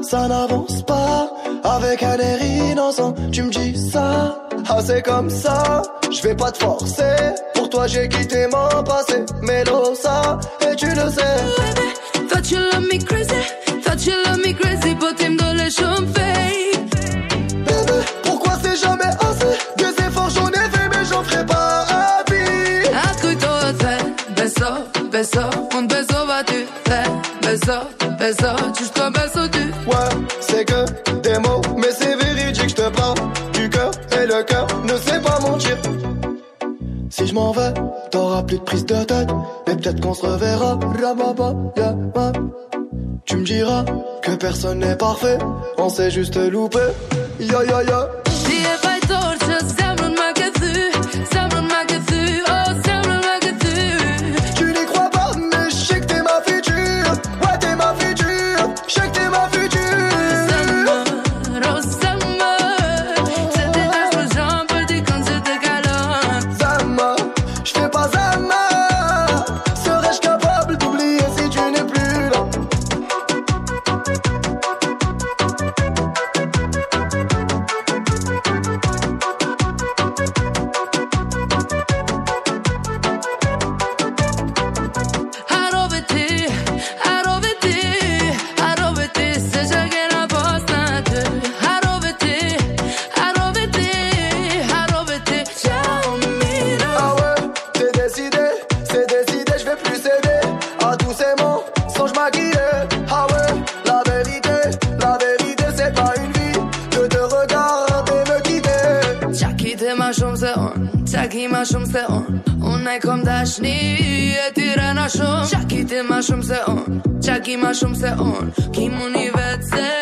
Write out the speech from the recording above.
ça n'avance pas. Avec un air innocent, tu me dis ça. Ah c'est comme ça, je vais pas te forcer. Pour toi j'ai quitté mon passé. Melosa, et tu le sais. Baby, thought you love me crazy. Thought you love me crazy, but t'aimes dans les champagne. Bébé, pourquoi c'est jamais assez? Des efforts j'en ai fait mais j'en ferai pas à vie. Ascolto te, beso, beso, un beso va-tu faire. Beso, beso, jusqu'au beso tu. Ouais, c'est que des mots, mais c'est véridique, je te parle du cœur et le cœur ne sait pas mentir. Si je m'en vais, t'auras plus de prise de tête, mais peut-être qu'on se reverra. Rababa, yeah, yeah. Tu me diras que personne n'est parfait, on s'est juste loupé. Ya ya ya. Die e fai torce, sembra un magazzù, sembra un magazzù, oh sembra un magazzù. Tu n'y crois pas, mais je sais que t'es ma future. Ouais, t'es ma future, je sais que t'es ma future. Oh summer, je te lâche le jambes, petit quand je te galante. Zama, je fais pas Zama. Serais-je capable d'oublier si tu n'es plus là? Ah ouais, c'est décidé, je vais plus céder à tous ces mots, sans je maquiller. Ah ouais, la vérité c'est pas une vie de te regarder me quitter. Čak te mašom se on, čak I mašom se on. Onaj kom daš nije tira našom. Čak te mašom se on, čak I mašom se on. Kim universe